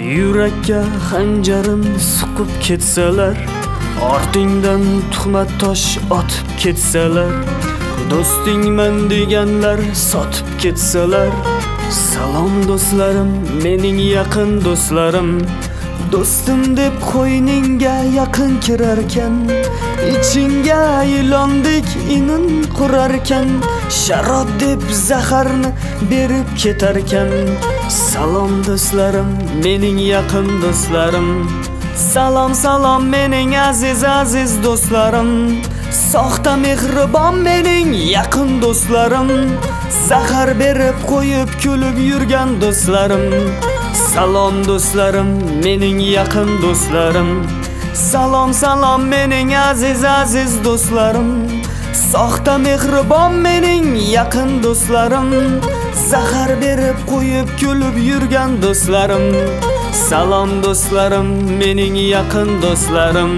Yurakka xanjarin suqib ketsalar, ortingdan tuhmat tosh otib ketsalar, do'stingman deganlar sotib ketsalar, salom do'stlarim, mening yaqin do'stlarim, do'stim deb qo'yningga yaqin kirarkan, ichingga ilondek inin qurarkan, sharob deb zaharni berib ketarkan. Salom do'stlarim, mening yaqin do'stlarim, salom salom mening aziz aziz do'stlarim, soxta mehribon mening yaqin do'stlarim, zahar berib qo'yib kulib yurgan do'stlarim. Salom do'stlarim, mening yaqin do'stlarim, salom salom mening aziz aziz do'stlarim, soxta mehribon mening yaqin do'stlarim, zahar berib qo'yib kulib yurgan do'stlarim. Salom do'stlarim, mening yaqin do'stlarim.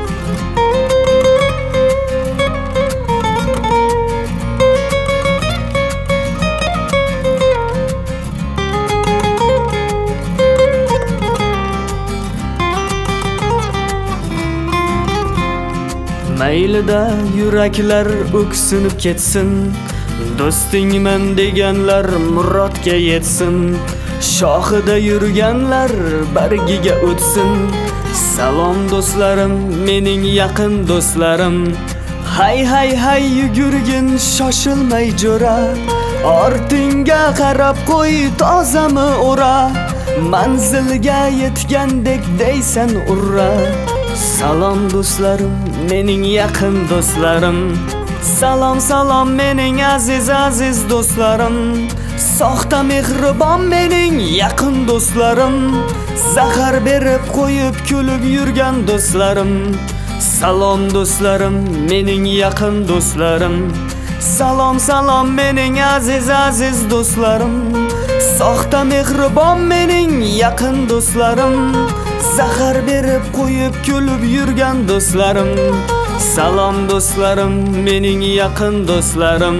Maylida yuraklar o'ksinib ketsin, do'stingman deganlar murodga yetsin, shohida yurganlar bargiga o'tsin. Salom do'stlarim, mening yaqin do'stlarim, hay hay hay yugurgin shoshilmay jo'ra, ortingga qarab qo'y tozami o'ra, manzilga yetgandek deysan urra. Salom do'stlarim, mening yaqin do'stlarim, salom salom mening aziz aziz do'stlarim, soxta mehribon mening yaqin do'stlarim, zahar berib qo'yib kulib yurgan do'stlarim. Salom do'stlarim, mening yaqin do'stlarim, salom salom mening aziz aziz do'stlarim, soxta mehribon mening yaqin do'stlarim, zahar berib qo'yib kulib yurgan do'stlarim. Salom do'stlarim, mening yaqin do'stlarim.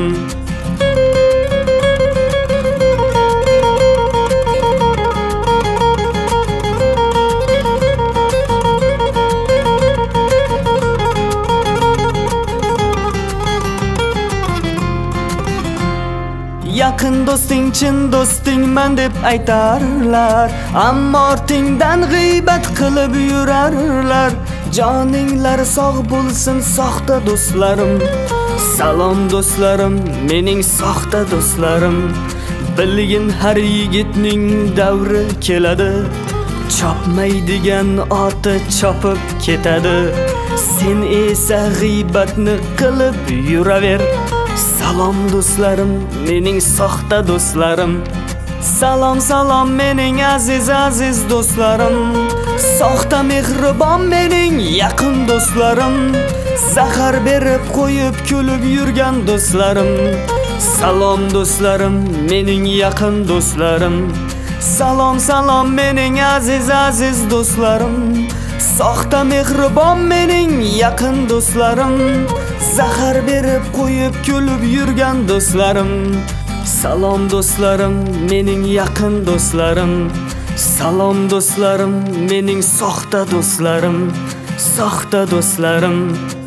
Yaqin do'sting chin do'stingman deb aytarlar, ammo ortingdan g'iybat qilib yurarlar. Joninglar sog' bo'lsin soxta do'stlarim. Salom do'stlarim, mening soxta do'stlarim, bilgin har yigitning davri keladi, chopmaydigan oti chopib ketadi, sen esa g'iybatni qilib yuraver. Salom do'stlarim, mening soxta do'stlarim, salom salom mening aziz aziz do'stlarim, soxta mehribon mening yaqin do'stlarim, zahar berib qo'yib kulib yurgan do'stlarim. Salom do'stlarim, mening yaqin do'stlarim, salom salom mening aziz aziz do'stlarim, soxta mehribon mening yaqin do'stlarim, zahar berib qo'yib kulib yurgan do'stlarim. Salom do'stlarim, mening yaqin do'stlarim, salom do'stlarim, mening soxta do'stlarim, soxta do'stlarim.